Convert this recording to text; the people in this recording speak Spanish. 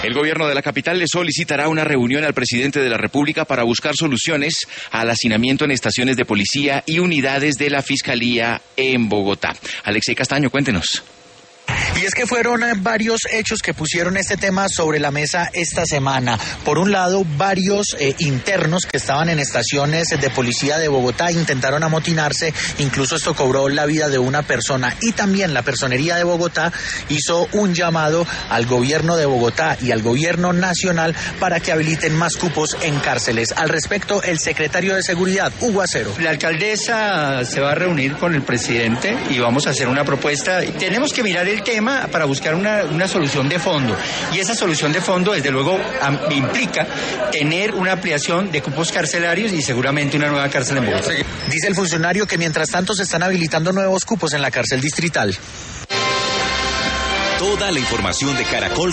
El gobierno de la capital le solicitará una reunión al presidente de la República para buscar soluciones al hacinamiento en estaciones de policía y unidades de la Fiscalía en Bogotá. Alexei Castaño, cuéntenos. Y es que fueron varios hechos que pusieron este tema sobre la mesa esta semana. Por un lado, varios internos que estaban en estaciones de policía de Bogotá intentaron amotinarse, incluso esto cobró la vida de una persona. Y también la Personería de Bogotá hizo un llamado al gobierno de Bogotá y al gobierno nacional para que habiliten más cupos en cárceles. Al respecto, el secretario de Seguridad, Hugo Acero. La alcaldesa se va a reunir con el presidente y vamos a hacer una propuesta. Tenemos que mirar el tema para buscar una solución de fondo, y esa solución de fondo desde luego implica tener una ampliación de cupos carcelarios y seguramente una nueva cárcel en Bogotá. Dice el funcionario que mientras tanto se están habilitando nuevos cupos en la cárcel distrital. Toda la información de Caracol